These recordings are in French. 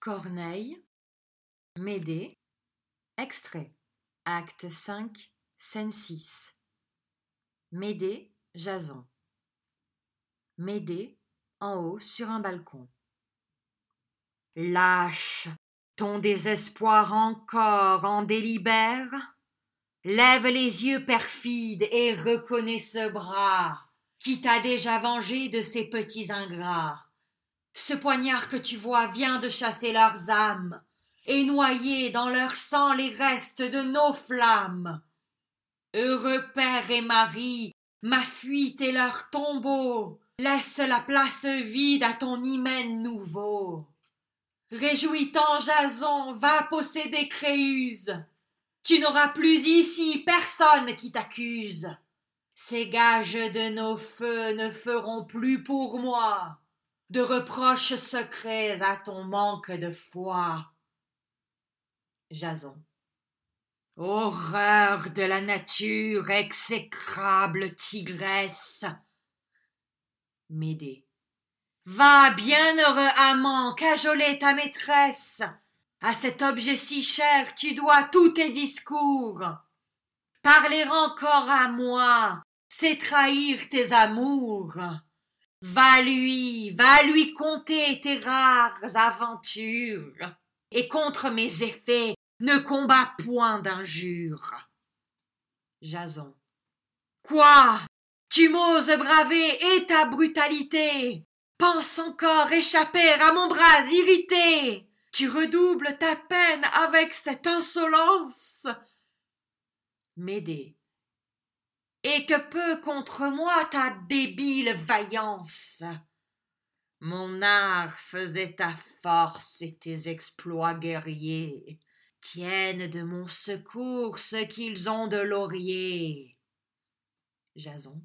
Corneille, Médée, extrait, acte 5, scène 6. Médée, Jason. Médée, en haut, sur un balcon. Lâche, ton désespoir encore en délibère? Lève les yeux perfides et reconnais ce bras qui t'a déjà vengé de ces petits ingrats. Ce poignard que tu vois vient de chasser leurs âmes et noyer dans leur sang les restes de nos flammes. Heureux père et mari, ma fuite et leur tombeau, laisse la place vide à ton hymen nouveau. Réjouis-t'en, Jason, va posséder Créuse. Tu n'auras plus ici personne qui t'accuse. Ces gages de nos feux ne feront plus pour moi de reproches secrets à ton manque de foi. Jason. Horreur de la nature, exécrable tigresse. Médée. Va, bienheureux amant, cajoler ta maîtresse. À cet objet si cher, tu dois tous tes discours. Parler encore à moi, c'est trahir tes amours. Va lui conter tes rares aventures, et contre mes effets, ne combats point d'injures. Jason. Quoi? Tu m'oses braver et ta brutalité? Pense encore échapper à mon bras irrité? Tu redoubles ta peine avec cette insolence? Médée. Et que peut contre moi ta débile vaillance? Mon art faisait ta force et tes exploits guerriers tiennent de mon secours ce qu'ils ont de laurier. Jason.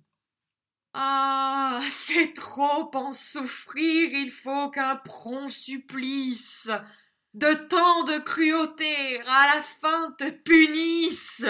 Ah, c'est trop en souffrir, il faut qu'un prompt supplice de tant de cruauté à la fin te punisse.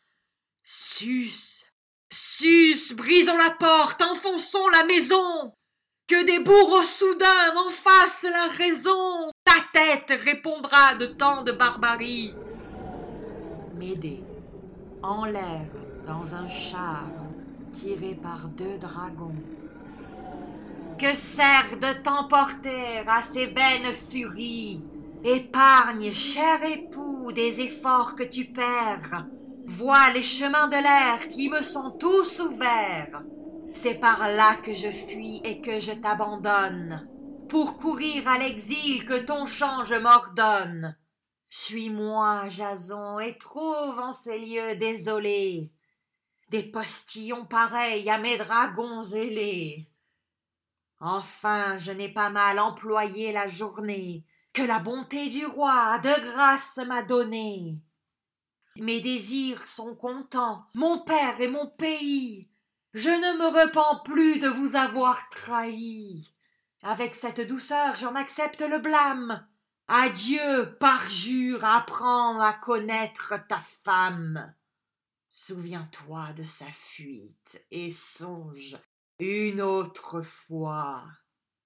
Sus, brisons la porte, enfonçons la maison, que des bourreaux soudains m'en fassent la raison. Ta tête répondra de tant de barbarie. Médée, en l'air, dans un char, tiré par 2 dragons. Que sert de t'emporter à ces vaines furies? Épargne, cher époux, des efforts que tu perds. Vois les chemins de l'air qui me sont tous ouverts. C'est par là que je fuis et que je t'abandonne, pour courir à l'exil que ton change m'ordonne. Suis-moi, Jason, et trouve en ces lieux désolés des postillons pareils à mes dragons ailés. Enfin, je n'ai pas mal employé la journée que la bonté du roi de grâce m'a donnée. Mes désirs sont contents, mon père et mon pays. Je ne me repens plus de vous avoir trahi. Avec cette douceur, j'en accepte le blâme. Adieu, parjure, apprends à connaître ta femme. Souviens-toi de sa fuite et songe une autre fois.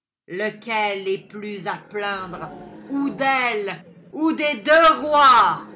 Lequel est plus à plaindre, ou d'elle, ou des 2 rois?